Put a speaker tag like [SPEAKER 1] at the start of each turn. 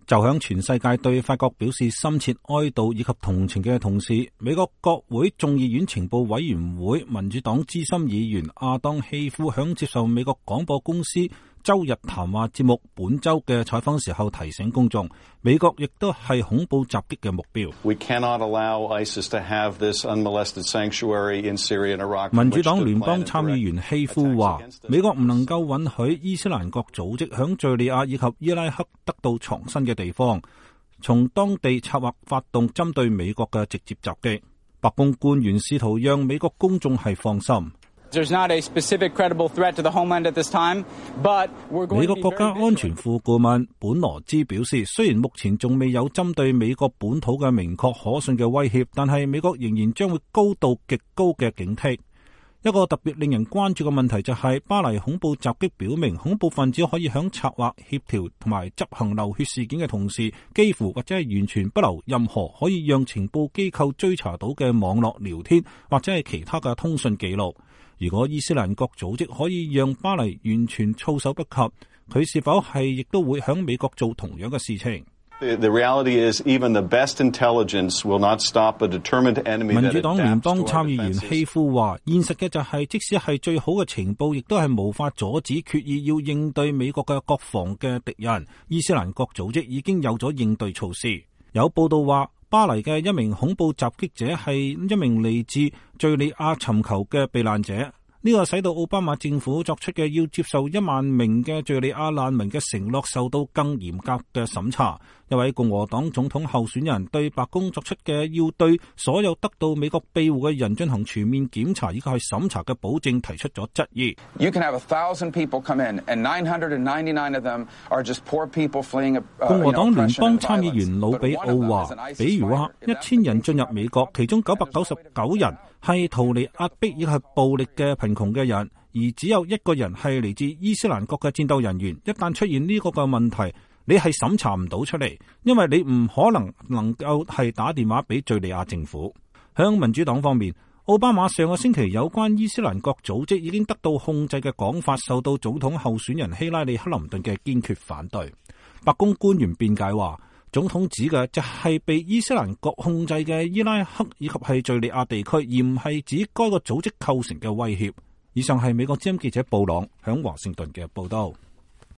[SPEAKER 1] 就響全世界對法國表示深切哀悼以及同情嘅同時，美國國會眾議院情報委員會民主黨資深議員亞當希夫響接受美國廣播公司周日談話節目本周嘅採訪時候提醒公眾，美國亦都係恐怖襲擊嘅目標。民主黨聯邦參議員希夫話，美國唔能夠允許伊斯蘭國組織響敘利亞以及伊拉克得到藏身嘅地方，從當地策劃發動針對美國嘅直接襲擊。白宮官員試圖讓美國公眾係放心。美國國家安全副顧問本羅茲表示，雖然目前仲未有針對美國本土嘅明確可信嘅威脅，但係美國仍然將會高度極高嘅警惕。一個特別令人關注嘅問題就係巴黎恐怖襲擊表明，恐怖分子可以響策劃、協調同埋執行流血事件嘅同時，幾乎或者係完全不留任何可以讓情報機構追查到嘅網絡聊天或者係其他嘅通訊記錄。如果伊斯蘭國組織可以讓巴黎完全措手不及，佢是否係亦都會響美國做同樣嘅事情？民主黨聯邦參議員希夫話，現實嘅就係，即使係最好嘅情報，亦都係無法阻止決意要應對美國嘅國防嘅敵人。伊斯蘭國組織已經有咗應對措施。有報道話，巴黎嘅一名恐怖襲擊者係一名嚟自敘利亞尋求嘅避難者。呢個使到奧巴馬政府作出嘅要接受1萬名嘅敘利亞難民嘅承諾受到更嚴格嘅審查。一位共和黨總統候選人對白宮作出嘅要對所有得到美國庇護嘅人進行全面檢查以及係審查嘅保證提出咗質疑。共和黨聯邦參議員魯比奧話，比如話1000人進入美國，其中999人係逃離壓迫以及係暴力嘅貧窮嘅人，而只有1個人係嚟自伊斯蘭國嘅戰鬥人員。一旦出現呢個嘅問題，你係審查唔到出嚟，因為你唔可能夠係打電話俾敘利亞政府。響民主黨方面，奧巴馬上個星期有關伊斯蘭國組織已經得到控制嘅講法，受到總統候選人希拉里克林頓嘅堅決反對。白宮官員辯解話，總統指嘅就係被伊斯蘭國控制嘅伊拉克以及係敘利亞地區，而唔係指該個組織構成嘅威脅。以上係美國之音記者布朗響華盛頓嘅報道。